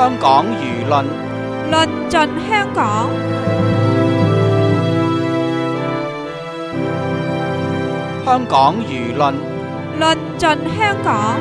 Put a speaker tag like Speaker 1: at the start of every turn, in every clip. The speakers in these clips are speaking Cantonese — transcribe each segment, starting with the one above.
Speaker 1: 香港輿論
Speaker 2: 論盡香港。
Speaker 1: 香港輿論
Speaker 2: 論盡香港。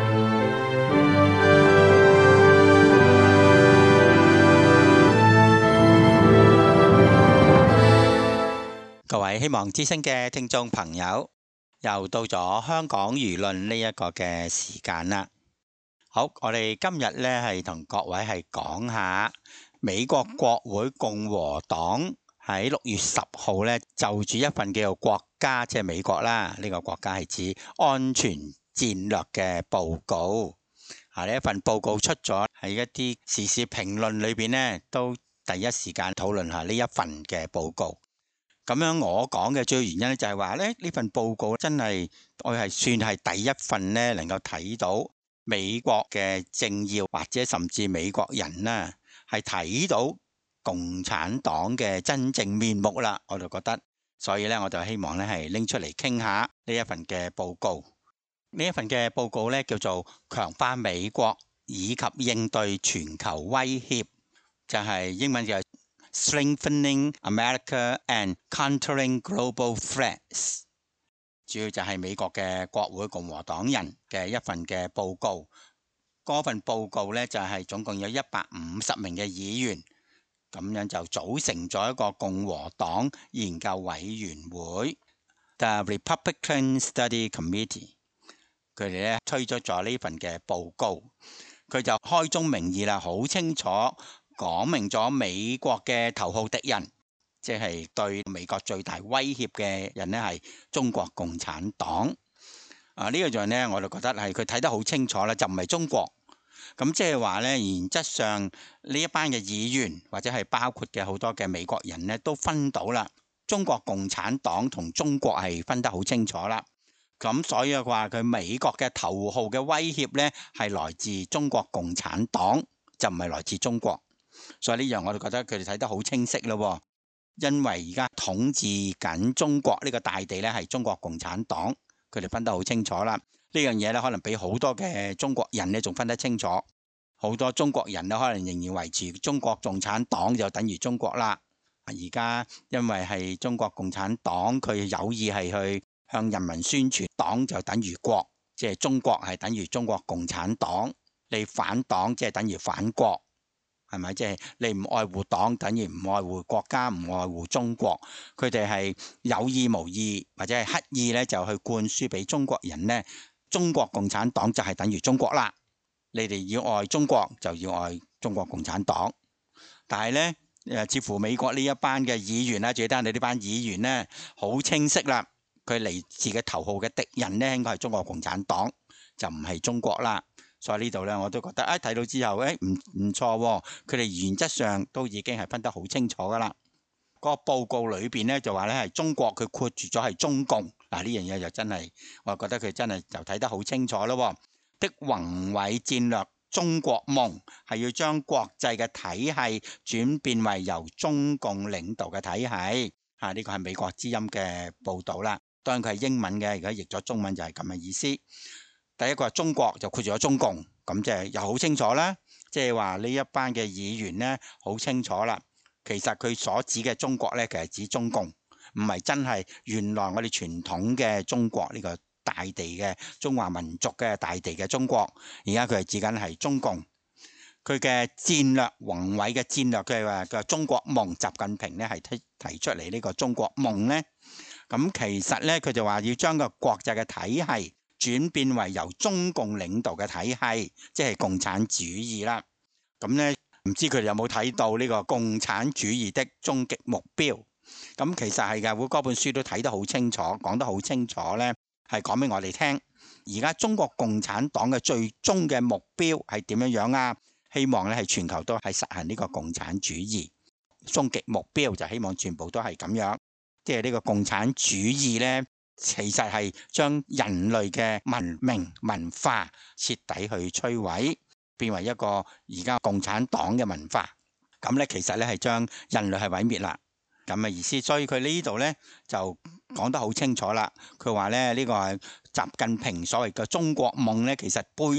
Speaker 3: 各位希望之聲嘅聽眾朋友，又到咗香港輿論呢一個嘅時間啦。好，我哋今日呢係同各位係講下美國國會共和黨喺6月10號呢就住一份叫做國家，即係美國啦，呢個國家係指安全戰略嘅報告。呢一份報告出咗喺一啲時事評論裏邊呢，都第一時間討論下呢一份嘅報告。咁樣我講嘅主要原因咧就係話咧，呢份報告真係我係算係第一份咧能夠睇到美國嘅政要或者甚至美國人啦係睇到共產黨嘅真正面目啦，我就覺得，所以咧我就希望咧係拎出嚟傾下呢一份嘅報告。呢一份嘅報告咧叫做強化美國以及應對全球威脅，就係英文嘅Strengthening America and Countering Global Threats， 主要就係美國嘅國會共和黨人嘅一份嘅報告。嗰份報告呢，就係總共有150名嘅議員，咁樣就組成咗一個共和黨研究委員會 The Republican Study Committee。佢哋咧推出咗呢份嘅報告，佢就開宗明義啦，好清楚講明咗美國嘅頭號敵人，即係對美國最大威脅嘅人呢係中國共產黨。呢個樣呢，我就覺得係佢睇得好清楚啦，就唔係中國。咁即係話呢，原則上呢一班嘅議員或者係包括嘅好多嘅美國人呢，都分到啦，中國共產黨同中國係分得好清楚啦。咁所以話佢美國嘅頭號嘅威脅呢，係來自中國共產黨，就唔係來自中國。所以呢樣我哋覺得佢哋睇得好清晰咯，因為而家統治緊中國呢個大地呢係中國共產黨，佢哋分得好清楚啦。呢樣嘢呢可能比好多嘅中國人呢仲分得清楚，好多中國人呢可能仍然維持中國共產黨就等於中國啦。而家因為係中國共產黨，佢有意係去向人民宣傳黨就等於國，即係中國係等於中國共產黨，你反黨即係等於反國。係咪？即係你唔愛護黨，等於唔愛護國家，唔愛護中國。佢哋係有意無意或者係刻意咧，就去灌輸俾中國人呢，中國共產黨就係等於中國啦。你哋要愛中國，就要愛中國共產黨。但係呢，似乎美國呢一班嘅議員啦，最單你呢班議員呢，好清晰啦。佢嚟自嘅頭號嘅敵人呢，應該係中國共產黨，就唔係中國啦。所以呢度呢，我都覺得睇到之後唔錯喎，佢哋原則上都已經係分得好清楚噶啦。嗰個報告裏邊呢，就話呢係中國，佢括住咗係中共。嗱，呢樣嘢就真係，我覺得佢真係就睇得好清楚咯。的宏偉戰略中國夢係要將國際嘅體系轉變為由中共領導嘅體系。呢個係美國之音嘅報導啦。當然佢係英文嘅，而家譯咗中文就係咁嘅意思。第一個係中國就括住咗中共，咁即係又好清楚啦。即係話呢一班嘅議員呢，好清楚啦。其實佢所指嘅中國呢，其實指中共，唔係真係原來我哋傳統嘅中國呢個大地嘅中華民族嘅大地嘅中國。而家佢係指緊係中共，佢嘅戰略宏偉嘅戰略，佢係話嘅中國夢。習近平呢係提出嚟呢個中國夢呢。咁其實呢，佢就話要將個國際嘅體系轉變為由中共領導嘅體系，即係共產主義啦。咁呢，唔知佢哋有冇睇到呢個共產主義的終極目標？咁其實係嘅，嗰本書都睇得好清楚，講得好清楚呢，係講俾我哋聽。而家中國共產黨嘅最終嘅目標係點樣樣啊？希望呢係全球都係實行呢個共產主義。終極目標就希望全部都係咁樣，即係呢個共產主義呢，其實係將人類嘅文明文化徹底去摧毀，變為一個而家共產黨嘅文化。咁咧其實咧係將人類係毀滅啦，咁嘅意思。所以佢呢度咧就講得好清楚啦。佢話咧呢個係習近平所謂嘅中國夢咧，其實背後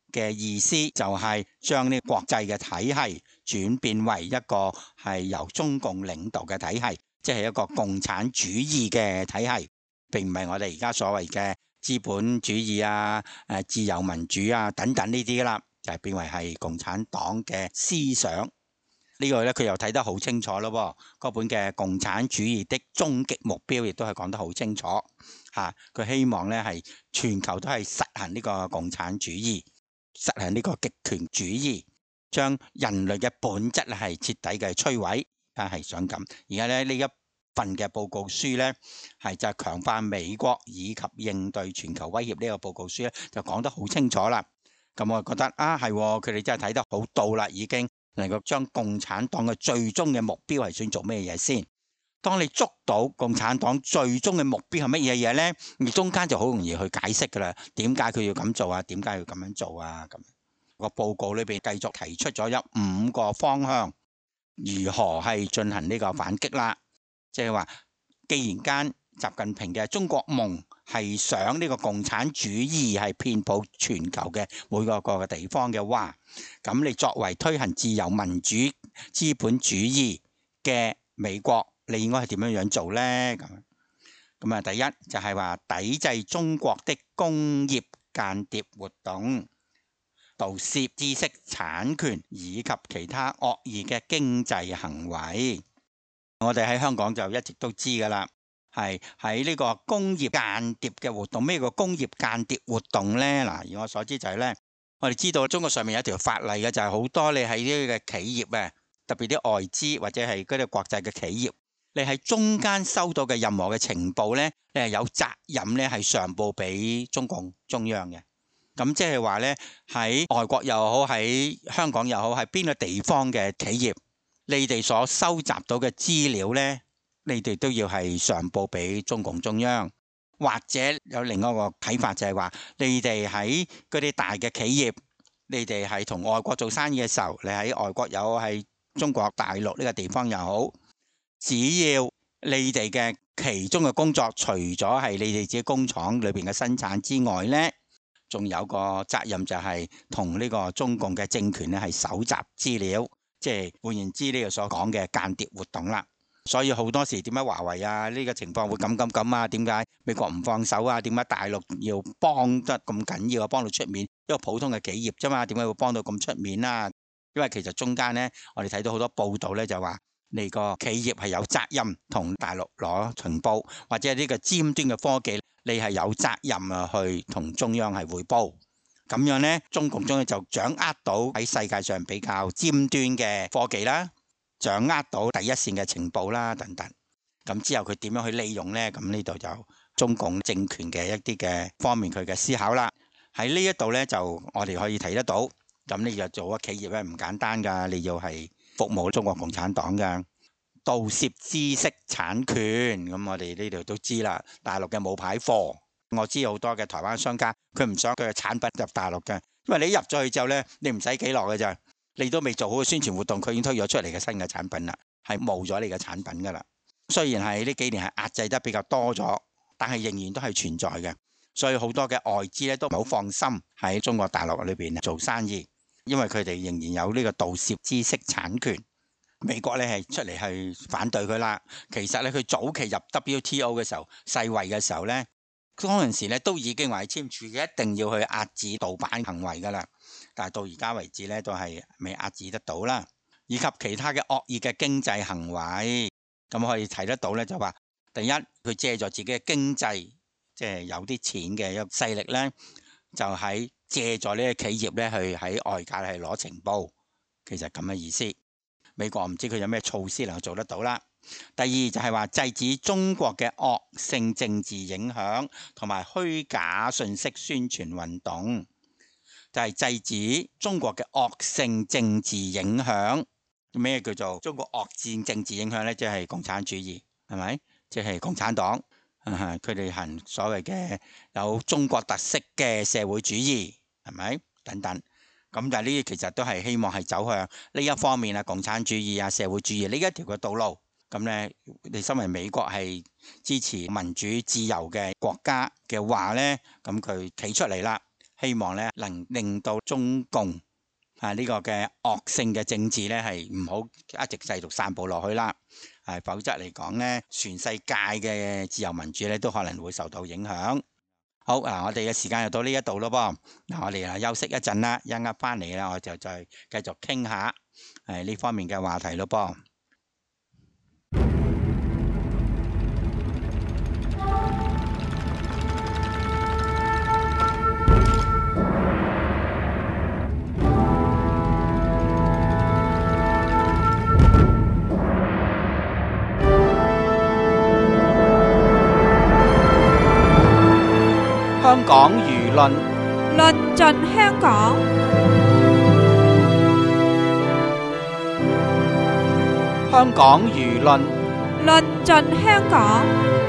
Speaker 3: 嘅意思就係將呢個國際嘅體系轉變為一個係由中共領導嘅體系，即係一個共產主義嘅體系，並唔係我哋而家所謂嘅資本主義啊、自由民主啊等等呢啲啦，就係變為係共產黨嘅思想。呢個咧佢又睇得好清楚咯，嗰本嘅《共產主義的終極目標》亦都係講得好清楚嚇。佢希望咧係全球都係實行呢個共產主義，實行呢個極權主義，將人類嘅本質係徹底嘅摧毀。係想咁。而家咧呢一份嘅報告書咧係就係強化美國以及應對全球威脅呢個報告書咧就講得好清楚啦。咁我覺得係佢哋真係睇得好到啦，已經能夠將共產黨嘅最終嘅目標係想做咩嘢先。當你捉到共產黨最終嘅目標係乜嘢嘢呢？你中間就好容易去解釋噶啦。點解佢要咁做啊？點解要咁樣做啊？咁個報告裏邊繼續提出咗有5個方向，如何係進行呢個反擊啦？即係話，既然間習近平嘅中國夢係想呢個共產主義係遍佈全球嘅每個嘅地方嘅話，咁你作為推行自由民主資本主義嘅美國，你應該係點樣做呢？咁啊，第一就係話抵制中國的工業間諜活動、盜竊知識產權以及其他惡意嘅經濟行為。我哋喺香港就一直都知噶啦，係喺呢個工業間諜嘅活動。咩叫工業間諜活動呢？嗱，以我所知就係呢，我哋知道中國上面有一條法例嘅，就係好多你喺呢個企業啊，特別啲外資或者係嗰啲國際嘅企業，你喺中間收到嘅任何嘅情報呢，你係有責任呢係上報俾中共中央嘅。咁即係話呢，喺外國又好，喺香港又好，喺邊個地方嘅企業，你哋所收集到嘅資料呢，你哋都要係上報俾中共中央。或者有另一個睇法就係話，你哋喺嗰啲大嘅企業，你哋係同外國做生意嘅時候，你喺外國又好，喺中國大陸呢個地方又好，只要你哋嘅其中嘅工作除咗係你哋自己工廠裏邊嘅生產之外呢，仲有個責任就係同呢個中共嘅政權咧係搜集資料，即係換言之呢個所講嘅間諜活動啦。所以好多時點解華為啊呢個情況會咁啊？點解美國唔放手啊？點解大陸要幫得咁緊要啊？幫到出面，一個普通嘅企業啫嘛，點解會幫到咁出面啊？因為其實中間呢，我哋睇到好多報道呢，就話你個企業係有責任同大陸攞情報，或者呢個尖端嘅科技，你係有責任啊去同中央係匯報。咁樣呢，中共中央就掌握到喺世界上比較尖端嘅科技啦，掌握到第一線嘅情報啦等等。咁之後佢點樣去利用呢？咁呢度就中共政權嘅一啲嘅方面佢嘅思考啦。喺呢一度呢，就我哋可以睇得到。咁你就做個企業咧唔簡單㗎，你要係服務中國共產黨㗎。盜竊知識產權，咁我哋呢度都知啦。大陸嘅冇牌貨，我知好多嘅台灣商家，佢唔想佢嘅產品入大陸嘅，因為你入咗去之後呢，你唔使幾耐嘅咋，你都未做好嘅宣傳活動，佢已經推咗出嚟嘅新嘅產品啦，係冇咗你嘅產品㗎啦。雖然係呢幾年係壓制得比較多咗，但係仍然都係存在嘅。所以好多嘅外資咧都唔好放心喺中國大陸裏邊做生意，因為佢哋仍然有呢個盜竊知識產權。美國咧係出嚟係反對佢啦。其實咧佢早期入 WTO 嘅時候，世衛嘅時候咧，嗰陣時咧都已經話簽署一定要去壓制盜版行為噶啦。但係到而家為止咧都係未壓制得到啦，以及其他嘅惡意嘅經濟行為。咁可以睇得到咧，就話第一，佢借助自己嘅經濟，即係有啲錢嘅一個勢力咧，就喺借助呢個企業咧去喺外界係攞情報。其實咁嘅意思。美國唔知佢有咩措施能夠做得到啦。第二就係話制止中國嘅惡性政治影響同埋虛假信息宣傳運動，就係制止中國嘅惡性政治影響。咩叫做中國惡性政治影響呢？即係共產主義，係咪？即係共產黨，佢哋行所謂嘅有中國特色嘅社會主義，係咪？等等。咁但係呢啲其實都係希望係走向呢一方面啊，共產主義啊，社會主義呢一條嘅道路。咁呢，你身為美國係支持民主自由嘅國家嘅話呢，咁佢企出嚟啦， 希望咧能令到中共呢個嘅惡性嘅政治咧係唔好一直繼續散佈落去啦。否則嚟講咧，全世界嘅自由民主咧都可能會受到影響。好嗱，我哋嘅時間又到呢一度咯噃。嗱，我哋休息一陣啦，一陣翻嚟咧，我就再繼續傾下呢方面嘅話題咯噃。
Speaker 1: 香港輿論
Speaker 2: 論盡香港，
Speaker 1: 香港輿論
Speaker 2: 論盡香港。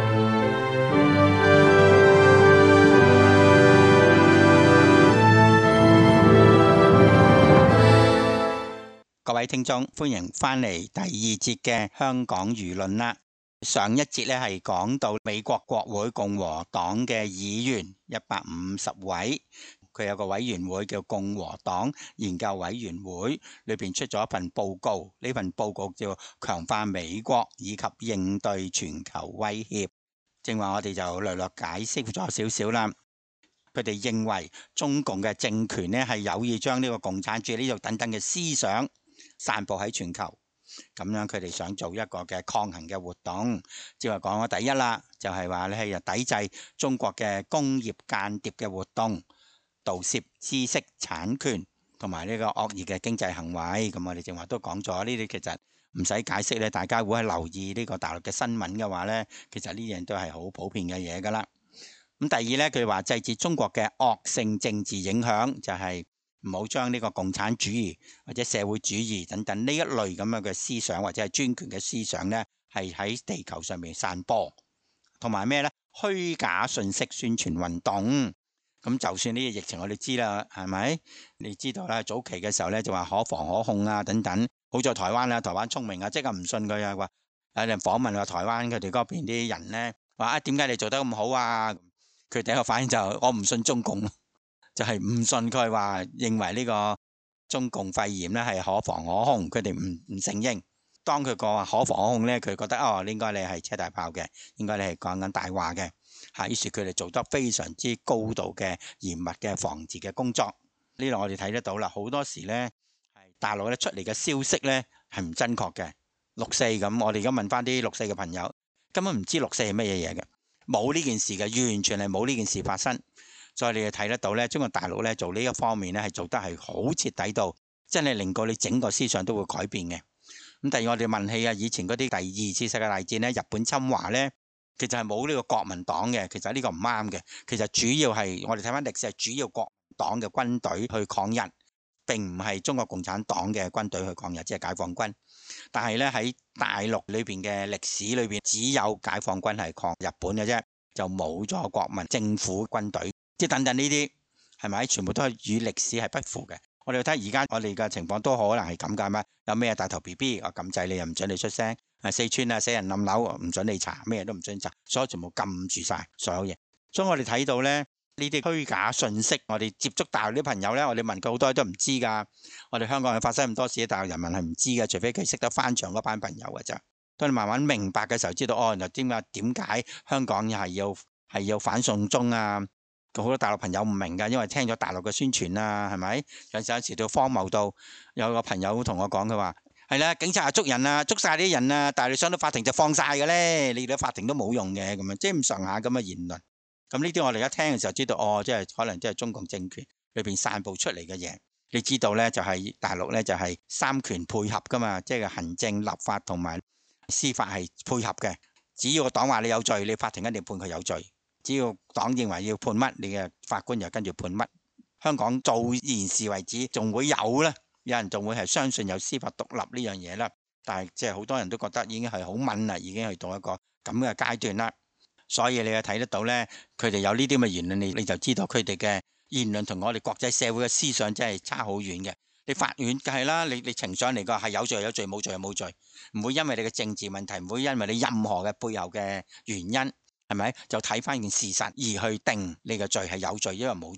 Speaker 3: 各位聽眾，歡迎翻嚟第二節嘅香港輿論啦。上一節咧係講到美國國會共和黨嘅議員150位，佢有個委員會叫共和黨研究委員會，裏邊出咗一份報告，呢份報告叫強化美國以及應對全球威脅。正話我哋就略略解釋咗少少啦。佢哋認為中共嘅政權咧係有意將呢個共產主義呢度等等嘅思想散佈喺全球。咁樣佢哋想做一個嘅抗衡嘅活動，即係講咗第一啦，就係話你係抵制中國嘅工業間諜嘅活動、盜竊知識產權同埋呢個惡意嘅經濟行為。咁我哋正話都講咗呢啲，其實唔使解釋咧，大家會係留意呢個大陸嘅新聞嘅話咧，其實呢樣都係好普遍嘅嘢噶啦。咁第二咧，佢話制止中國嘅惡性政治影響，就係唔好將呢個共產主義或者社會主義等等呢一類咁樣嘅思想或者係專權嘅思想呢，係喺地球上面散播，同埋咩呢？虛假信息宣傳運動。咁就算呢個疫情我哋知啦，係咪？你知道啦，早期嘅時候呢，就話可防可控啊等等。好在台灣啦，台灣聰明啊，即刻唔信佢啊，話有人訪問話台灣佢哋嗰邊啲人呢，話點解你做得咁好啊？佢第一個反應就我唔信中共。就係唔信佢話認為呢個中共肺炎咧係可防可控，佢哋唔承認。當佢講話可防可控咧，佢覺得應該你係車大炮嘅，應該你係講緊大話嘅。於是佢哋做得非常之高度嘅嚴密嘅防治嘅工作。呢度我哋睇得到啦，好多時咧係大陸咧出嚟嘅消息咧係唔真確嘅。六四咁，我哋而家問翻啲六四嘅朋友，根本唔知六四係乜嘢嘢嘅，冇呢件事嘅，完全係冇呢件事發生。所以你哋睇得到咧，中國大陸咧做呢一方面咧係做得係好徹底到，真係令到你整個思想都會改變嘅。咁第二我哋問起以前嗰啲第二次世界大戰咧，日本侵華咧，其實係冇呢個國民黨嘅，其實呢個唔啱嘅。其實主要係我哋睇翻歷史係主要國民黨嘅軍隊去抗日，並唔係中國共產黨嘅軍隊去抗日，即係解放軍。但係咧喺大陸裏邊嘅歷史裏邊，只有解放軍係抗日本嘅啫，就冇咗國民政府軍隊。即等等呢啲係咪全部都係與歷史係不符嘅？我哋睇而家我哋嘅情況都可能係咁㗎嘛？有咩大頭 BB 我撳掣你又唔准你出聲，四川啊死人冧樓唔准你查，咩都唔准查，所以全部撳住晒所有嘢。所以我哋睇到咧呢啲虛假信息，我哋接觸大陸啲朋友咧，我哋問佢好多都唔知㗎。我哋香港人發生咁多事，大陸人民係唔知嘅，除非佢識得翻牆嗰班朋友㗎咋。當你慢慢明白嘅時候，知道原來點解香港係要反送中啊？好多大陸朋友唔明㗎，因為聽咗大陸嘅宣傳啊，係咪？有時到荒謬到有個朋友同我講，佢話係啦，警察捉人啊，捉晒啲人啊，但係你上到法庭就放晒嘅咧，你哋法庭都冇用嘅咁樣，即係咁上下咁嘅言論。咁呢啲我哋一聽嘅時候知道，即係可能即係中共政權裏邊散佈出嚟嘅嘢。你知道咧，就係大陸咧就係三權配合㗎嘛，即係行政、立法同埋司法係配合嘅。只要個黨話你有罪，你法庭一定判佢有罪。只要黨認為要判乜，你嘅法官就跟住判乜。香港到現時為止仲會有咧，有人仲會係相信有司法獨立呢樣嘢啦。但係即係好多人都覺得已經係好敏啦，已經去到一個咁嘅階段啦。所以你又睇得到咧，佢哋有呢啲咁嘅言論，你就知道佢哋嘅言論同我哋國際社會嘅思想真係差好遠嘅。你法院梗係啦，你情上嚟講係有罪有罪，冇罪冇罪，唔會因為你嘅政治問題，唔會因為你任何嘅背後嘅原因。係咪就睇翻件事實而去定你嘅罪係有罪，因為冇罪？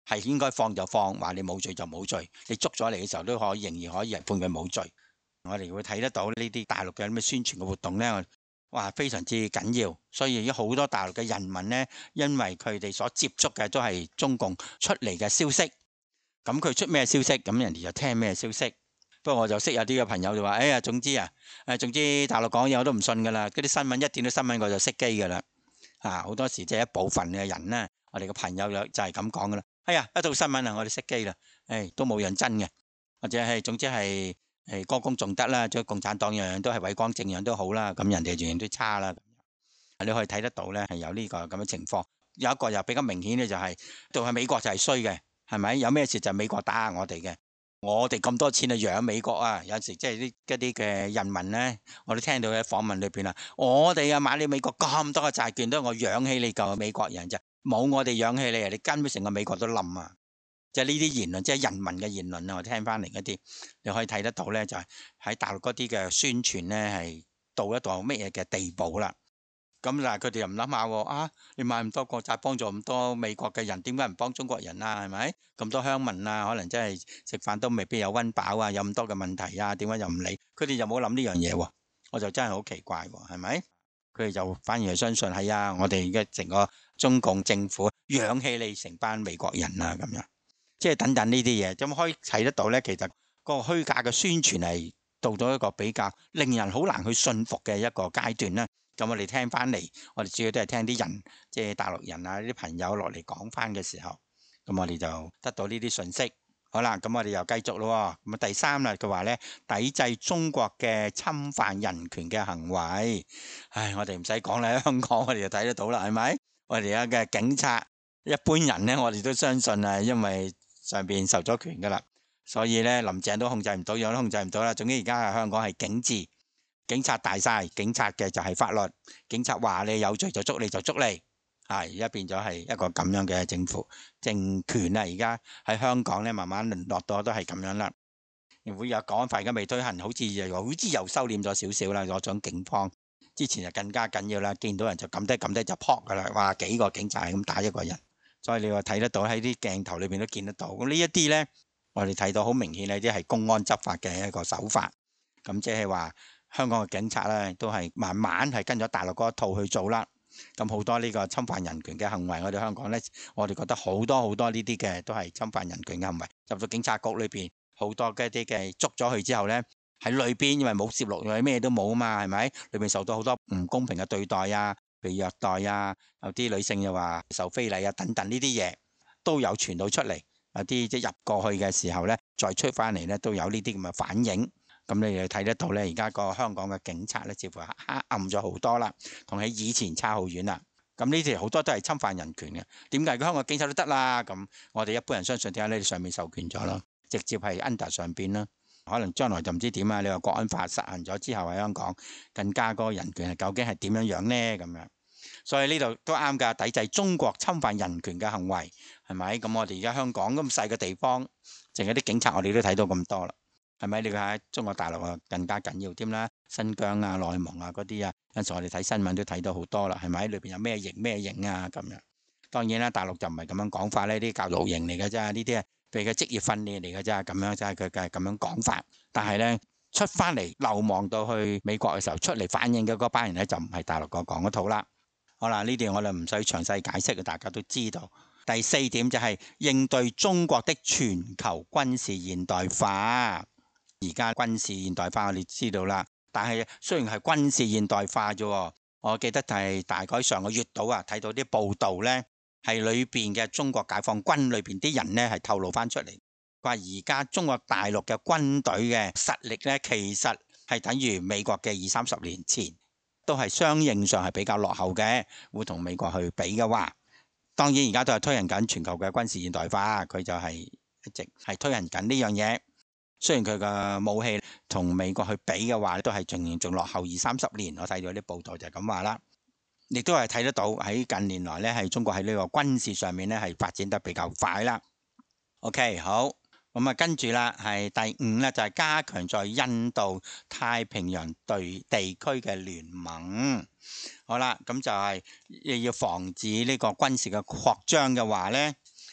Speaker 3: 係應該放就放，話你冇罪就冇罪，你捉咗嚟嘅時候都仍然可以判佢冇罪。我哋會睇得到呢啲大陸嘅咁嘅宣傳嘅活動呢，哇，非常之緊要。所以好多大陸嘅人民呢，因為佢哋所接觸嘅都係中共出嚟嘅消息，咁佢出咩消息，咁人哋就聽咩消息。不過我就識有啲嘅朋友就話，哎呀，總之大陸講嘢我都唔信噶啦，嗰啲新聞一見到新聞我就熄機噶啦。好多時即係一部分嘅人呢，我哋嘅朋友就係咁講噶啦。哎呀，一到新聞我哋熄機啦，都冇人真嘅，或者係總之係歌功頌德啦，即係共產黨樣樣都係偉光正樣都好啦，咁人哋樣樣都差啦。你可以睇得到呢，係有呢個咁嘅情況。有一個又比較明顯嘅就係，到係美國就係衰嘅，係咪？有咩事就美國打我哋嘅，我哋咁多錢去養美國啊！有時即係一啲嘅人民呢，我都聽到喺訪問裏邊啊，我哋買你美國咁多嘅債券，都係我養起你嚿美國人啫，冇我哋養起你啊！你根本成個美國都冧啊！即係呢啲言論，即係人民嘅言論啊！我聽翻嚟嗰啲，你可以睇得到呢，就係喺大陸嗰啲嘅宣傳呢，係到一個乜嘢嘅地步啦。咁但係佢哋又唔諗下喎，你買咁多國債幫助咁多美國嘅人，點解唔幫中國人啊？係咪？咁多鄉民啊，可能真係食飯都未必有溫飽啊，有咁多嘅問題啊，點解又唔理？佢哋又冇諗呢樣嘢喎，我就真係好奇怪喎，係咪？佢哋就反而係相信係啊，我哋嘅成個中共政府養起你成班美國人啊，咁樣，即係等等呢啲嘢，咁可以睇得到呢。其實個虛假嘅宣傳係到咗一個比較令人好難去信服嘅一個階段啦。咁我哋聽翻嚟，我哋主要都係聽啲人，即係大陸人啊，啲朋友落嚟講翻嘅時候，咁我哋就得到呢啲信息。好啦，咁我哋又繼續咯。咁第三啦，佢話呢，抵制中國嘅侵犯人權嘅行為。我哋唔使講啦，喺香港我哋就睇得到啦，係咪？我哋而家嘅警察，一般人呢，我哋都相信係因為上邊受咗權噶啦，所以呢，林鄭都控制唔到，樣都控制唔到啦。總之而家喺香港係警治。警察大晒，警察嘅就係法律，警察話你有罪就捉你就捉你，而家變咗係一個咁樣嘅政府政權啦。而家喺香港咧，慢慢淪落到都係咁樣啦。會有國安法而家未推行，好似又收斂咗少少啦。嗰種警方之前就更加緊要啦，見到人就撳低就撲噶啦，哇，幾個警察係咁打一個人，所以你話睇得到喺啲鏡頭裏邊都見得到。咁呢一啲咧，我哋睇到好明顯呢啲係公安執法嘅一個手法，咁即係話。香港嘅警察咧，都係慢慢係跟咗大陸嗰一套去做啦。咁好多呢個侵犯人權嘅行為，我哋香港咧，我哋覺得好多呢啲嘅都係侵犯人權嘅行為。入到警察局裏邊，好多嘅一啲嘅捉咗佢之後咧，喺裏邊因為冇攝錄，因為咩都冇啊嘛，係咪？裏邊受到好多唔公平嘅對待啊，被虐待啊，有啲女性又話受非禮啊，等等呢啲嘢都有傳到出嚟。有啲即係入過去嘅時候咧，再出翻嚟咧，都有呢啲咁嘅反應。咁你哋睇得到咧，而家個香港嘅警察咧，似乎係黑暗咗好多啦，同喺以前差好遠啦。咁呢啲好多都係侵犯人權嘅。點解香港警察都得啦？咁我哋一般人相信點解你上面授權咗咯，直接係 under 上邊啦。可能將來就唔知點啊。你話國安法實行咗之後喺香港更加嗰個人權係究竟係點樣樣呢？咁樣，所以呢度都啱㗎，抵制中國侵犯人權嘅行為係咪？咁我哋而家香港咁細嘅地方，淨係啲警察我哋都睇到咁多啦。係咪？你睇中國大陸啊，更加緊要添啦，新疆啊、內蒙啊嗰啲啊，有時我哋睇新聞都睇到好多啦，係咪？裏邊有咩營啊咁樣。當然啦，大陸就唔係咁樣講法呢，啲教育營嚟嘅啫，呢啲係譬如嘅職業訓練嚟嘅啫，咁樣就係佢嘅咁樣講法。但係呢，出翻嚟流亡到去美國嘅時候，出嚟反映嘅嗰班人呢，就唔係大陸講嗰套啦。好啦，呢啲我哋唔使詳細解釋，大家都知道。第四點就係應對中國的全球軍事現代化。而家軍事現代化我哋知道啦，但係雖然係軍事現代化啫，我記得係大概上個月度啊，睇到啲報道呢，係裏邊嘅中國解放軍裏邊啲人呢係透露翻出嚟，話而家中國大陸嘅軍隊嘅實力呢，其實係等於美國嘅20-30年前，都係相應上係比較落後嘅，會同美國去比嘅話，當然而家都係推行緊全球嘅軍事現代化，佢就係一直係推行緊呢樣嘢。雖然佢嘅武器同美國去比嘅話，都係仲落後20-30年。我睇到啲報道就係咁話啦，亦都係睇得到喺近年來呢，係中國喺呢個軍事上面呢係發展得比較快啦。OK， 好，咁啊跟住啦，係第五呢，就係加強在印度太平洋地區嘅聯盟。好啦，咁就係要防止呢個軍事嘅擴張嘅話呢，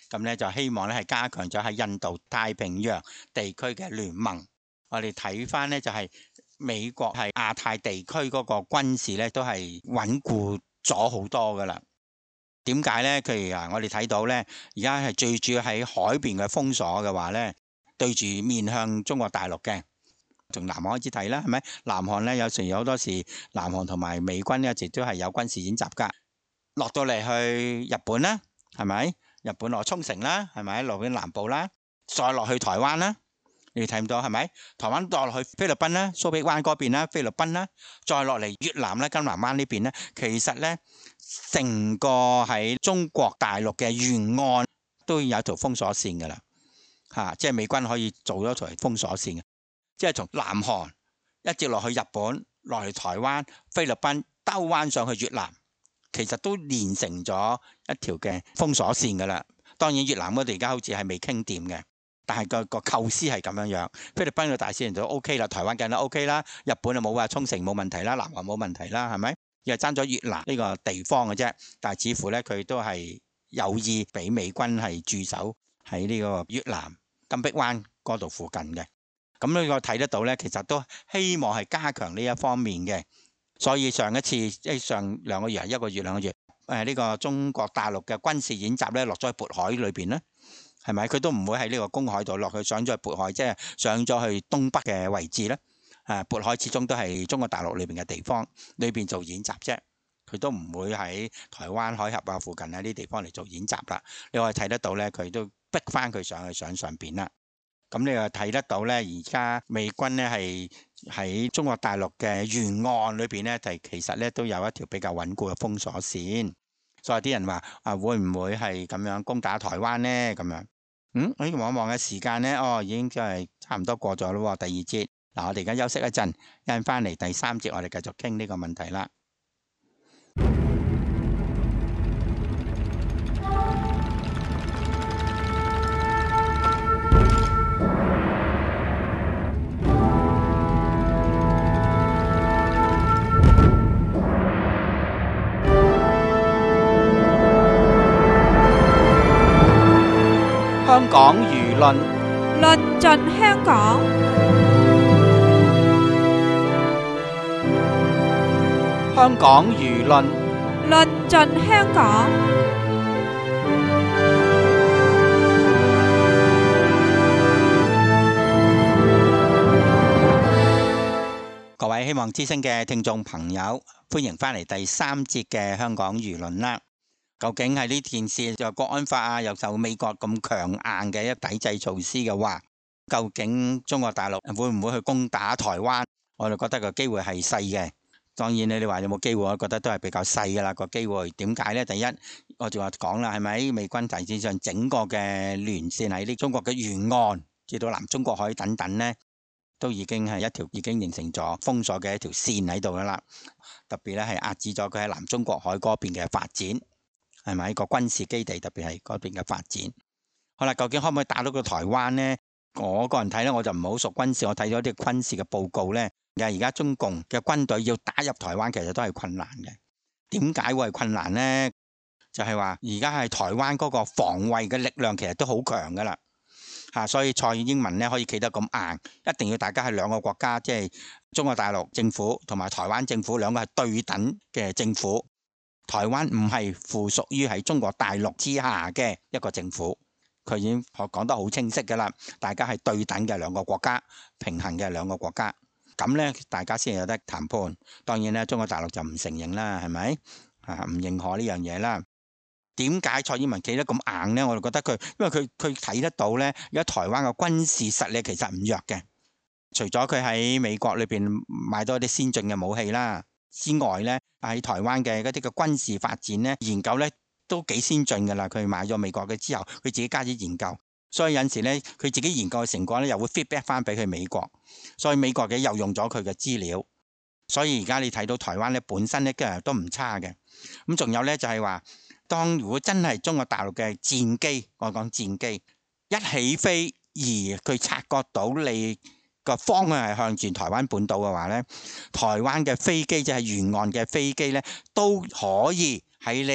Speaker 3: 咁咧就希望咧係加強咗喺印度太平洋地區嘅聯盟。我哋睇翻咧就係美國係亞太地區嗰個軍事咧都係穩固咗好多噶啦。點解咧？譬如我哋睇到咧，而家係最主要喺海邊嘅封鎖嘅話咧，對住面向中國大陸嘅，從南韓開始睇啦，係咪？南韓咧有時有好多時，南韓同埋美軍一直都係有軍事演習噶。落到嚟去日本啦，係咪？日本落沖繩啦，係咪？落去南部啦，再落去台灣啦。你睇唔到係咪？台灣落落去菲律賓啦，蘇比灣嗰邊啦，菲律賓啦，再落嚟越南啦，金南灣呢邊咧，其實咧成個喺中國大陸嘅沿岸都有一條封鎖線噶啦，即係美軍可以做咗條封鎖線嘅，即係從南韓一直落去日本，落去台灣、菲律賓，兜彎上去越南，其實都連成咗一條嘅封鎖線噶啦。當然越南嗰度而家好似係未傾掂嘅。但係個構思係咁樣樣，菲律賓嘅大使人就 OK 啦，台灣梗係 OK 啦，日本就冇話沖繩冇問題啦，南韓冇問題啦，係咪？又係爭咗越南呢個地方嘅啫。但係似乎咧佢都係有意俾美軍係駐守喺呢個越南金碧灣嗰度附近嘅。咁呢個睇得到咧，其實都希望係加強呢一方面嘅。所以上一次即係上兩個月1個月2個月，呢個中國大陸嘅軍事演習咧落咗去渤海裏邊咧。係咪？佢都唔會喺呢個公海度落去，上咗去渤海，即係上咗去東北嘅位置咧。渤海始終都係中國大陸裏邊嘅地方，裏邊做演習啫。佢都唔會喺台灣海峽啊附近啊呢啲地方嚟做演習啦。你可以睇得到咧，佢都逼翻佢上邊啦。咁你又睇得到咧，而家美軍咧係喺中國大陸嘅沿岸裏邊咧，其實咧都有一條比較穩固嘅封鎖線。所以啲人話會唔會係咁樣攻打台灣咧？咁樣。我望一望嘅時間呢，已經真係差唔多過咗咯。第二節，嗱，我哋而家休息一陣，一陣翻嚟第3節，我哋繼續傾呢個問題啦。
Speaker 1: 香港輿論
Speaker 2: 論盡香港，
Speaker 1: 香港輿論
Speaker 2: 論盡香港。
Speaker 3: 各位希望之聲嘅聽眾朋友，歡迎翻嚟第3節嘅香港輿論啦。究竟係呢件事就國安法啊，又受美國咁強硬嘅一抵制措施嘅話，究竟中國大陸會唔會去攻打台灣？我哋覺得個機會係細嘅。當然你話有冇機會，我覺得都係比較細噶啦個機會。點解呢？第一，我就話講啦，係咪美軍大致上整個嘅連線喺呢中國嘅沿岸，至到南中國海等等呢，都已經係一條已經形成咗封鎖嘅一條線喺度噶啦。特別咧係壓制咗佢喺南中國海嗰邊嘅發展。係咪個軍事基地，特別係嗰邊嘅發展？好啦，究竟可唔可以打到個台灣呢？我個人睇咧，我就唔好熟軍事，我睇咗啲軍事嘅報告咧，而家中共嘅軍隊要打入台灣，其實都係困難嘅。點解會係困難呢？就係話而家係台灣嗰個防衛嘅力量其實都好強噶啦，所以蔡英文咧可以企得咁硬，一定要大家係兩個國家，即係中國大陸政府同埋台灣政府兩個係對等嘅政府。台灣唔係附屬於喺中國大陸之下嘅一個政府，佢已經講得好清晰噶啦，大家係對等嘅兩個國家，平衡嘅兩個國家，咁呢，大家先有得談判。當然咧，中國大陸就唔承認啦，係咪？唔認可呢樣嘢啦。點解蔡英文企得咁硬呢？我就覺得佢，因為佢睇得到呢，而家台灣嘅軍事實力其實唔弱嘅，除咗佢喺美國裏邊買多啲先進嘅武器啦之外咧，喺台灣嘅嗰啲嘅軍事發展咧，研究咧都幾先進噶啦。佢買咗美國嘅之後，佢自己加啲研究，所以有陣時咧，佢自己研究嘅成果咧，又會 feedback 翻俾佢美國，所以美國嘅又用咗佢嘅資料，所以而家你睇到台灣咧本身咧都唔差嘅。咁仲有咧就係話，當如果真係中國大陸嘅戰機，我講戰機一起飛，而佢察覺到你個方向係向住台灣本島嘅話咧，台灣嘅飛機即係沿岸嘅飛機咧，都可以喺你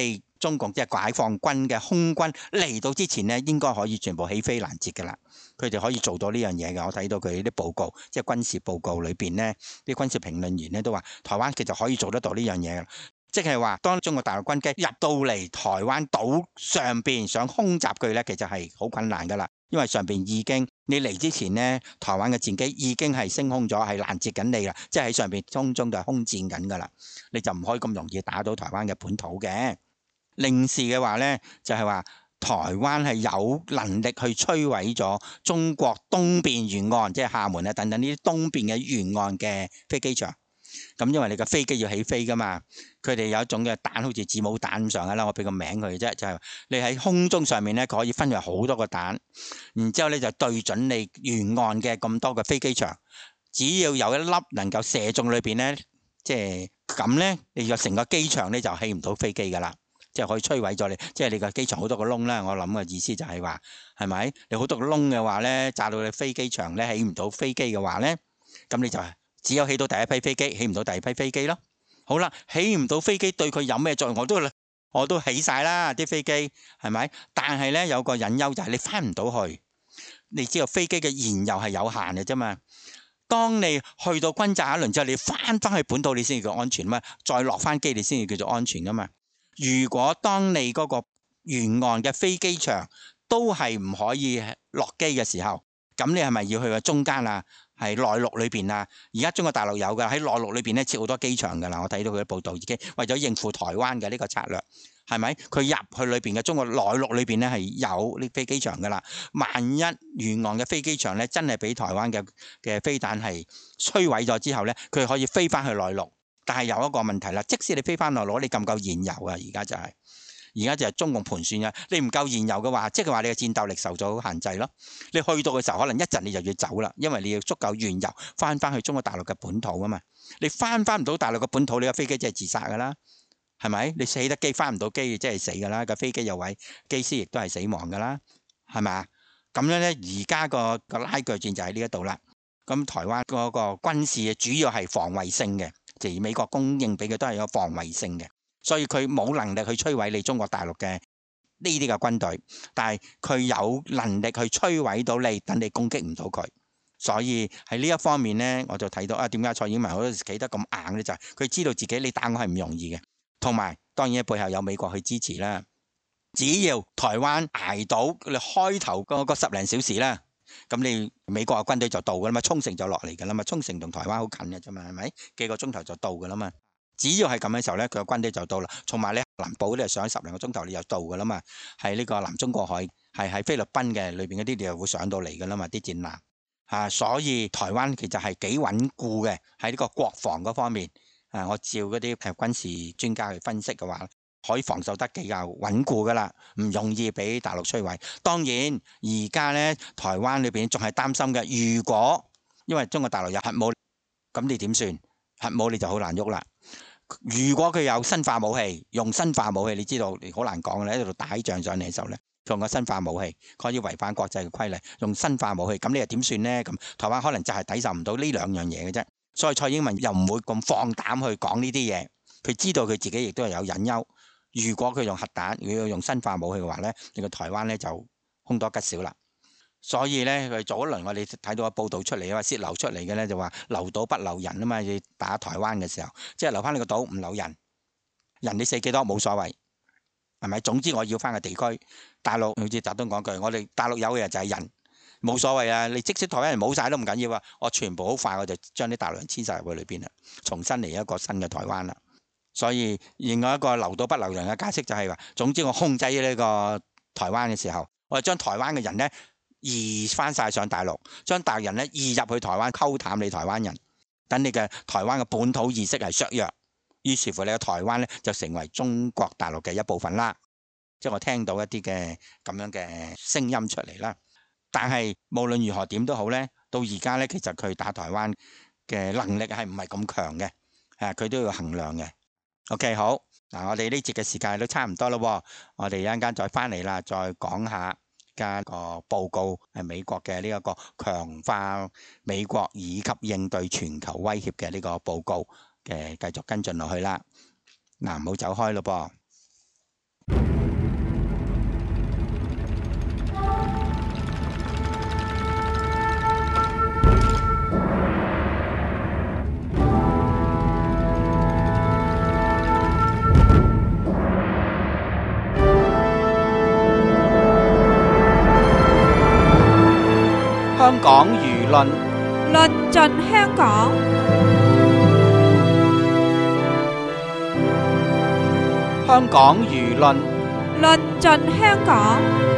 Speaker 3: 中共即係解放軍嘅空軍嚟到之前呢，應該可以全部起飛攔截㗎啦。佢哋可以做到呢樣嘢嘅。我睇到佢啲報告，即係軍事報告裏邊呢，啲軍事評論員呢都話，台灣其實可以做得到呢樣嘢嘅。即係話，當中國大陸軍機入到嚟台灣島上邊想空襲佢呢，其實係好困難㗎啦。因為上邊已經你嚟之前呢，台灣嘅戰機已經係升空咗，係攔截緊你啦，即係喺上邊空中就係空戰緊㗎啦，你就唔可以咁容易打到台灣嘅本土嘅。另時嘅話呢，就係話台灣係有能力去摧毀咗中國東邊沿岸，即係廈門啊等等呢啲東邊嘅沿岸嘅飛機場。咁因為你個飛機要起飛噶嘛，佢哋有一種嘅彈，好似子母彈咁上下啦，我俾個名佢啫，就係你喺空中上面咧，佢可以分為好多個彈，然之後咧就對準你沿岸嘅咁多個飛機場，只要有一粒能夠射中裏邊咧，即係咁咧，你個成個機場咧就起唔到飛機噶啦，即係可以摧毀咗你，即係你個機場好多個窿啦。我諗嘅意思就係話，係咪？你好多個窿嘅話咧，炸到你飛機場咧起唔到飛機嘅話咧，咁你就係只有起到第一批飛機，起唔到第二批飛機咯。好啦，起唔到飛機對佢有咩作用？我都起晒啦啲飛機，係咪？但係咧有個隱憂就係你翻唔到去。你知道飛機嘅燃油係有限嘅啫嘛。當你去到轟炸一輪之後，你翻去本土你先至叫安全嘛，再落翻機你先至叫做安全噶嘛。如果當你嗰個沿岸嘅飛機場都係唔可以落機嘅時候，咁你係咪要去個中間啊？係內陸裏邊啊，而家中國大陸有㗎，喺內陸裏邊咧設好多機場㗎啦。我睇到佢嘅報道已經為咗應付台灣嘅呢個策略，係咪？佢入去裏邊嘅中國內陸裏邊咧係有呢飛機場㗎啦。萬一沿岸嘅飛機場咧真係俾台灣嘅飛彈係摧毀咗之後咧，佢可以飛翻去內陸。但係有一個問題啦，即使你飛翻內陸，你夠唔夠燃油啊？而家就係中共盤算啊！你唔夠燃油嘅話，即係話你嘅戰鬥力受咗限制咯。你去到嘅時候，可能一陣你就要走啦，因為你要足夠燃油翻去中國大陸嘅本土啊嘛。你翻唔到大陸嘅本土，你個飛機即係自殺噶啦，係咪？你起得機翻唔到機，即係死噶啦。個飛機有位，機師亦都係死亡噶啦，係咪啊？咁樣咧，而家個拉鋸戰就喺呢一度啦。咁台灣嗰個軍事主要係防衛性嘅，而美國供應俾佢都係有防衛性嘅。所以佢冇能力去摧毀你中國大陸嘅呢啲嘅軍隊，但係佢有能力去摧毀到你，等你攻擊唔到佢。所以喺呢一方面呢，我就睇到點解蔡英文好多時企得咁硬呢？就係佢知道自己你打我係唔容易嘅，同埋當然背後有美國去支持啦。只要台灣捱到你開頭嗰個10零小時啦，咁你美國嘅軍隊就到噶啦嘛，沖繩就落嚟噶啦嘛，沖繩同台灣好近嘅啫嘛，係咪？幾個鐘頭就到噶啦嘛。只要係咁嘅時候咧，佢個軍隊就到啦。同埋咧，南部咧上10零個鐘頭，你就到噶啦嘛。係呢個南中國海，係喺菲律賓嘅裏邊嗰啲，你又會上到嚟噶啦嘛。啲戰艦嚇，所以台灣其實係幾穩固嘅喺呢個國防嗰方面。我照嗰啲軍事專家去分析嘅話，可以防守得比較穩固噶啦，唔容易俾大陸摧毀。當然而家咧，台灣裏邊仲係擔心嘅。如果因為中國大陸有核武，咁你點算？核武你就好難喐啦。如果佢有生化武器，用生化武器，你知道你好難講嘅，喺度打仗上嚟嘅時候咧，用個生化武器可以違反國際嘅規例，用生化武器，咁你又點算呢？咁台灣可能就係抵受唔到呢兩樣嘢嘅啫。所以蔡英文又唔會咁放膽去講呢啲嘢，佢知道佢自己亦都係有隱憂。如果佢用核彈，如果要用生化武器嘅話咧，你個台灣咧就凶多吉少啦。所以咧，佢早一輪我哋睇到個報道出嚟，話洩漏出嚟嘅咧就話留島不留人啊嘛，要打台灣嘅時候，即係留翻你個島唔留人，人你死幾多冇所謂，係咪？總之我要翻個地區，大陸好似特登講句，我哋大陸有嘅人就係人，冇所謂啊！你即使台灣人冇晒都唔緊要啊，我全部好快我就將啲大陸人遷晒入去裏邊啦，重新嚟一個新嘅台灣啦。所以另外一個留島不留人嘅解釋就係話，總之我控制呢個台灣嘅時候，我就將台灣嘅人咧移翻晒上大陸，將大陸人咧移入去台灣，溝淡你台灣人，等你嘅台灣嘅本土意識係削弱，於是乎你嘅台灣咧就成為中國大陸嘅一部分啦。即係我聽到一啲嘅咁樣嘅聲音出嚟啦。但係無論如何點都好咧，到而家咧其實佢打台灣嘅能力係唔係咁強嘅，佢都要衡量嘅。OK， 好嗱，我哋呢節嘅時間都差唔多咯，我哋一陣間再翻嚟啦，再講下加個報告係美國嘅呢一個強化美國以及應對全球威脅嘅呢個報告嘅繼續跟進落去啦。嗱，唔好走開咯噃。
Speaker 1: 香港輿論
Speaker 2: 論盡香港，
Speaker 1: 香港輿論
Speaker 2: 論盡香港。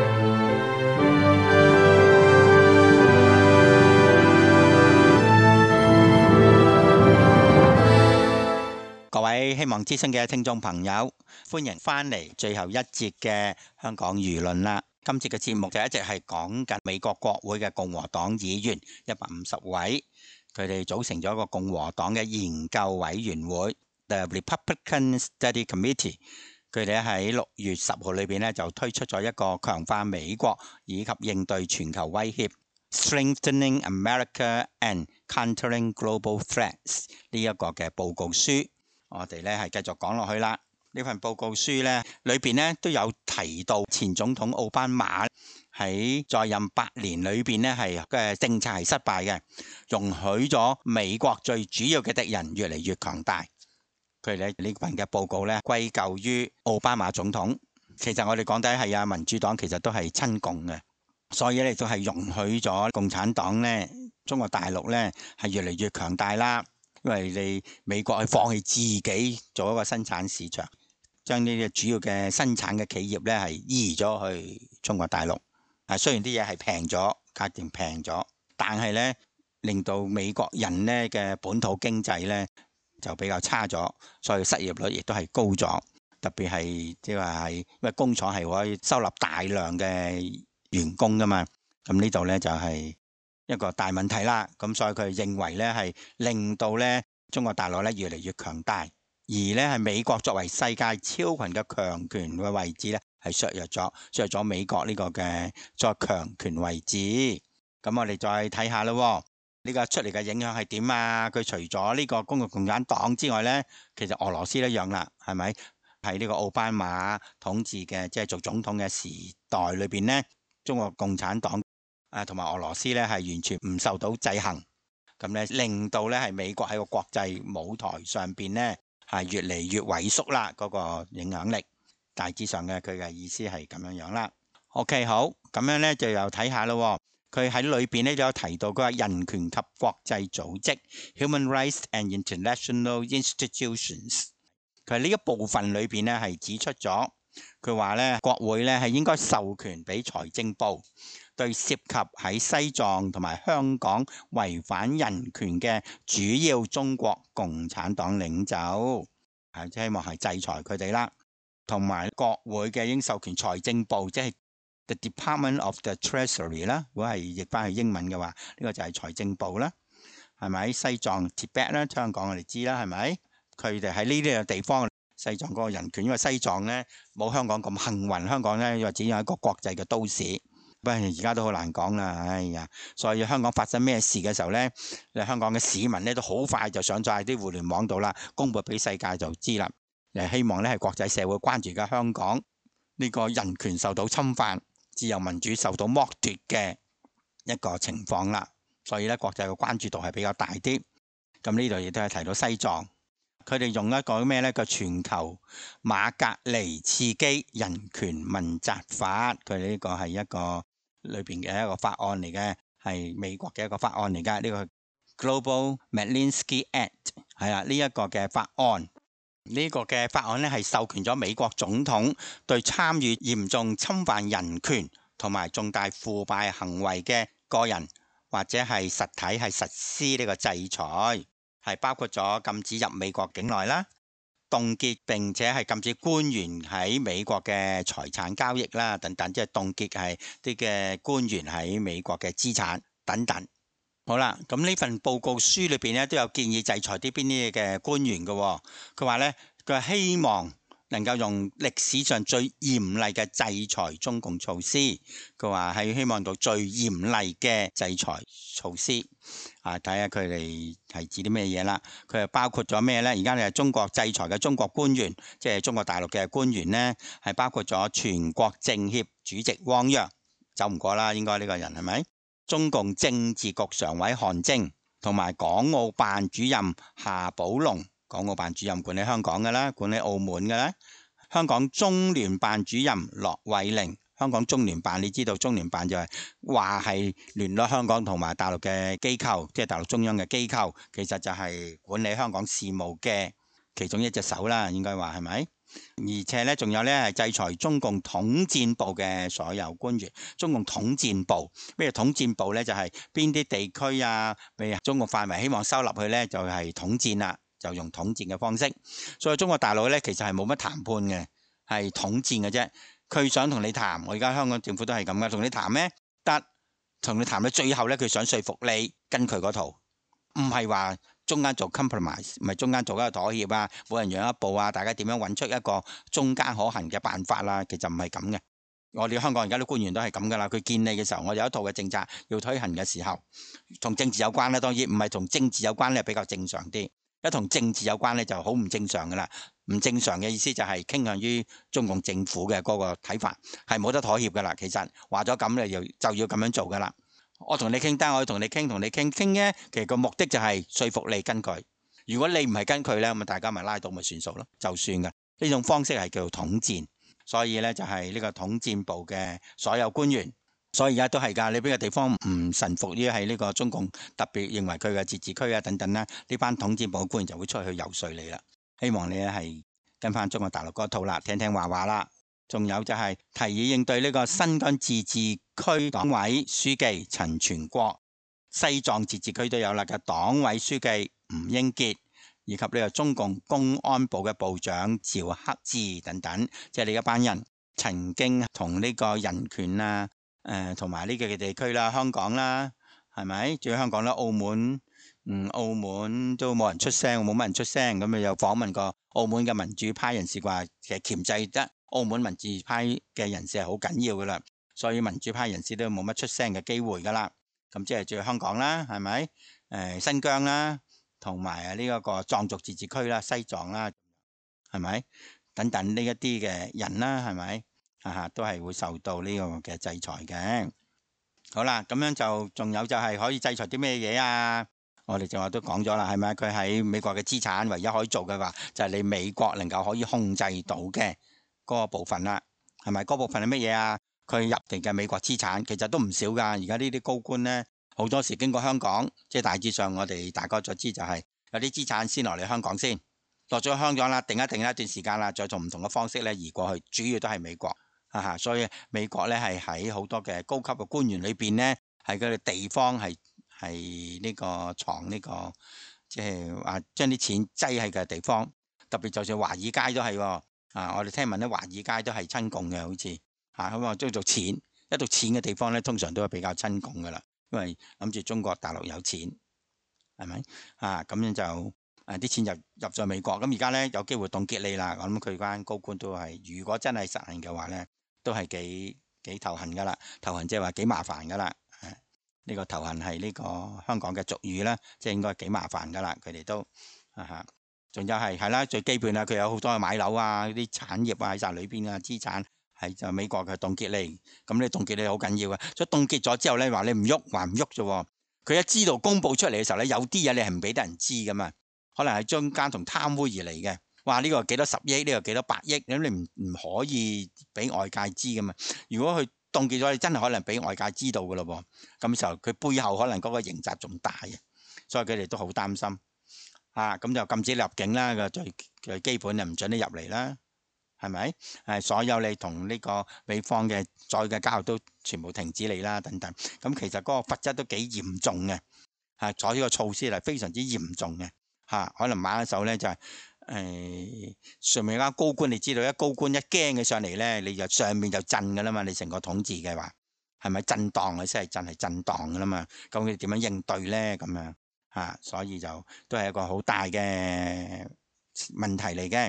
Speaker 3: 各位希望之聲嘅聽眾朋友，歡迎返嚟最後一節嘅香港輿論啦。今次嘅節目就一直係講緊美國國會嘅共和黨議員150位，佢哋組成咗一個共和黨嘅研究委員會 The Republican Study Committee。佢哋喺6月10號裏邊咧就推出咗一個強化美國以及應對全球威脅 Strengthening America and Countering Global Threats 呢一個嘅報告書。我哋咧係繼續講落去啦。呢份報告書咧裏邊咧都有提到前總統奧巴馬喺在任8年裏邊咧係嘅政策係失敗嘅，容許咗美國最主要嘅敵人越嚟越強大。佢哋呢份嘅報告咧歸咎於奧巴馬總統。其實我哋講底係啊，民主黨其實都係親共嘅，所以咧都係容許咗共產黨咧、中國大陸咧係越嚟越強大啦。因為你美國係放棄自己做一個生產市場，將呢啲主要嘅生產嘅企業咧係移咗去中國大陸。雖然啲嘢係平咗，價錢平咗，但係咧令到美國人咧嘅本土經濟咧就比較差咗，所以失業率亦都係高咗。特別係即係話係因為工廠係可以收納大量嘅員工噶嘛，咁呢度咧就係一個大問題啦。咁所以佢認為咧係令到咧中國大陸咧越嚟越強大，而咧係美國作為世界超群嘅強權嘅位置咧係削弱咗美國呢個嘅再強權位置。咁我哋再睇下咯，呢個出嚟嘅影響係點啊？佢除咗呢個中國共產黨之外咧，其實俄羅斯一樣啦，係咪？喺呢個奧巴馬統治嘅即係做總統嘅時代裏邊咧，中國共產黨同埋俄羅斯咧係完全唔受到制衡，咁咧令到咧係美國喺個國際舞台上邊咧係越嚟越萎縮啦，嗰個影響力大致上嘅佢嘅意思係咁樣樣啦。OK， 好，咁樣咧就又睇下咯。佢喺裏邊咧都有提到佢話人權及國際組織 Human Rights and International Institutions。佢呢一部分裏邊咧係指出咗，佢話咧國會咧係應該授權俾財政部對涉及喺西藏同埋香港違反人權嘅主要中國共產黨領袖，希望係制裁佢哋啦。同埋國會嘅應授權財政部，即係 The Department of the Treasury 啦。如果係譯翻去英文嘅話，呢個就係財政部啦，係咪？西藏 Tibet 啦，香港我哋知啦，係咪？佢哋喺呢啲嘅地方，西藏嗰個人權，因為西藏咧冇香港咁幸運，香港咧又只有一個國際嘅都市，不過而家都好難講啦，哎呀！所以香港發生咩事嘅時候咧，香港嘅市民咧都好快就上咗喺啲互聯網度啦，公佈俾世界就知啦。希望咧係國際社會關注嘅香港呢個人權受到侵犯、自由民主受到剝奪嘅一個情況啦。所以咧國際嘅關注度係比較大啲。咁呢度亦都係提到西藏。佢哋用一個咩呢？個全球馬格尼茨基人權問責法，佢哋呢個係一個裏邊嘅一個法案嚟嘅，係美國嘅一個法案嚟㗎。呢個 Global Magnitsky Act 係啦，呢一個嘅法案，呢個嘅法案呢係授權咗美國總統對參與嚴重侵犯人權同埋重大腐敗行為嘅個人或者係實體係實施呢個制裁。係包括咗禁止入美國境內啦，凍結並且係禁止官員喺美國嘅財產交易啦，等等，即係凍結係啲嘅官員喺美國嘅資產等等。好啦，咁呢份報告書裏邊咧都有建議制裁啲邊啲嘅官員嘅。佢話咧，佢希望能夠用歷史上最嚴厲嘅制裁中共措施，佢話係希望到最嚴厲嘅制裁措施。睇下佢哋係指啲咩嘢啦？佢係包括咗咩呢？而家你係中國制裁嘅中國官員，即係中國大陸嘅官員呢，係包括咗全國政協主席汪洋，走唔過啦，應該呢個人係咪？中共政治局常委韓正，同埋港澳辦主任夏寶龍。港澳辦主任管理香港嘅啦，管理澳門嘅啦。香港中聯辦主任駱惠寧，香港中聯辦，你知道中聯辦就係話係聯絡香港同埋大陸嘅機構，即係大陸中央嘅機構，其實就係管理香港事務嘅其中一隻手啦，應該話係咪？而且呢，仲有呢係制裁中共統戰部嘅所有官員。中共統戰部咩統戰部呢？就係邊啲地區啊，譬如中國範圍希望收納去呢，就係統戰啦。就用統戰嘅方式，所以中國大陸咧其實係冇乜談判嘅，係統戰嘅啫。佢想同你談，我而家香港政府都係咁嘅，同你談咩？得，同你談到最後咧，佢想說服你跟佢嗰套，唔係話中間做 compromise， 唔係中間做一個妥協啊，每人讓一步啊，大家點樣揾出一個中間可行嘅辦法啦？其實唔係咁嘅。我哋香港而家啲官員都係咁噶啦，佢見你嘅時候，我有一套嘅政策要推行嘅時候，同政治有關咧，當然唔係同政治有關咧，比較正常啲。一同政治有關咧就好唔正常噶啦，唔正常嘅意思就係傾向於中共政府嘅嗰個睇法，係冇得妥協噶啦。其實話咗咁你就要咁樣做噶啦。我同你傾得，我要同你傾咧，其實個目的就係說服你跟佢。如果你唔係跟佢咧，咁大家咪拉倒咪算數咯，就算噶。呢種方式係叫做統戰，所以咧就係呢個統戰部嘅所有官員。所以而家都係㗎，你邊個地方唔臣服於係呢個中共，特別認為佢嘅自治區啊等等啦，呢班統戰部嘅官員就會出去遊說你啦。希望你咧係跟翻中國大陸嗰套啦，聽聽話話啦。仲有就係提議應對呢個新疆自治區黨委書記陳全國、西藏自治區都有啦嘅黨委書記吳英傑，以及呢個中共公安部嘅部長趙克志等等，即係呢一班人曾經同呢個人權啊。同埋呢個嘅地區啦，香港啦，係咪？仲有香港啦，澳門，澳門都冇人出聲，冇乜人出聲。咁又訪問過澳門嘅民主派人士話，其實鉗制得澳門民主派嘅人士係好緊要噶啦，所以民主派人士都冇乜出聲嘅機會噶啦。咁即係仲有香港啦，係咪？新疆啦，同埋呢一個藏族自治區啦，西藏啦，係咪？等等呢一啲嘅人啦，係咪？都係會受到呢個嘅制裁嘅。好啦，咁樣就仲有就係可以制裁啲咩嘢啊？我哋正話都講咗啦，係咪？佢喺美國嘅資產唯一可以做嘅話，就係你美國能夠可以控制到嘅嗰個部分啦，係咪？嗰部分係乜嘢啊？佢入定嘅美國資產其實都唔少噶。而家呢啲高官呢，好多時經過香港，即係大致上我哋大概就知就係有啲資產先落嚟香港先，落咗香港啦，定一段時間啦，再從唔同嘅方式咧移過去，主要都係美國。所以美國咧係喺好多嘅高級嘅官員裏邊咧，係佢哋地方係呢個藏呢個，即係話將啲錢擠喺嘅地方。特別就算華爾街都係，我哋聽聞咧華爾街都係親共嘅，好似咁啊，都做錢，一到錢嘅地方咧，通常都係比較親共噶啦，因為諗住中國大陸有錢，係咪？咁樣就啲錢就入咗美國。咁而家咧有機會凍結你啦，我諗佢班高官都係，如果真係實行嘅話咧，都係幾頭痕噶啦，頭痕即係話幾麻煩噶啦。呢個頭痕係呢個香港嘅俗語啦，即係應該幾麻煩噶啦。佢哋都仲有係啦，最基本啦，佢有好多嘅買樓啊，啲產業啊喺晒裏邊啊，資產係就美國嘅凍結你，咁你凍結你好緊要嘅。所以凍結咗之後咧，話你唔喐還唔喐啫。佢一知道公佈出嚟嘅時候咧，有啲嘢你係唔俾得人知噶嘛，可能係中間同貪污而嚟嘅。話呢個幾多10億，呢個幾多100億，咁你唔可以俾外界知噶嘛。如果佢凍結咗，你真係可能俾外界知道噶咯噃。咁時候佢背後可能嗰個刑責仲大嘅，所以佢哋都好擔心。咁就禁止入境啦，個最基本就唔准你入嚟啦，係咪？所有你同呢個美方嘅再嘅交流都全部停止你啦，等等。咁其實嗰個罰則都幾嚴重嘅，採呢個措施係非常之嚴重嘅。可能買一手咧就係。上面間高官，你知道一高官一驚嘅上嚟咧，你就上面就震噶啦嘛，你成個統治嘅話係咪震盪啊？先係震，係震盪噶啦嘛。咁你點樣應對咧？咁樣所以就都係一個好大嘅問題嚟嘅。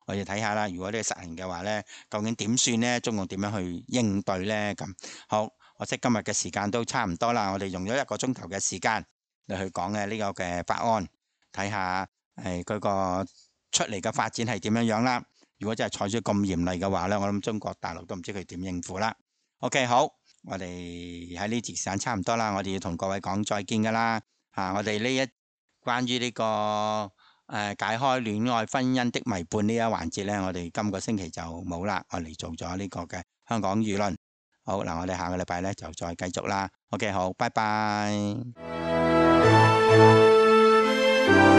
Speaker 3: 我哋睇下啦。如果呢個實行嘅話呢，究竟點算呢？中共點樣去應對呢？咁好，我知今日嘅時間都差唔多啦。我哋用咗1個鐘頭嘅時間嚟去講嘅呢個嘅法案，睇下佢個出嚟嘅發展係點樣樣啦。如果真係採取咁嚴厲嘅話呢，我諗中國大陸都唔知佢點應付啦。OK， 好，我哋喺呢節時間差唔多啦，我哋要同各位講再見噶啦。我哋呢一關於呢個解開戀愛婚姻的謎判呢一環節呢，我哋今個星期就冇啦，我哋做咗呢個嘅香港輿論。好嗱，我哋下個禮拜呢就再繼續啦。OK， 好，拜拜。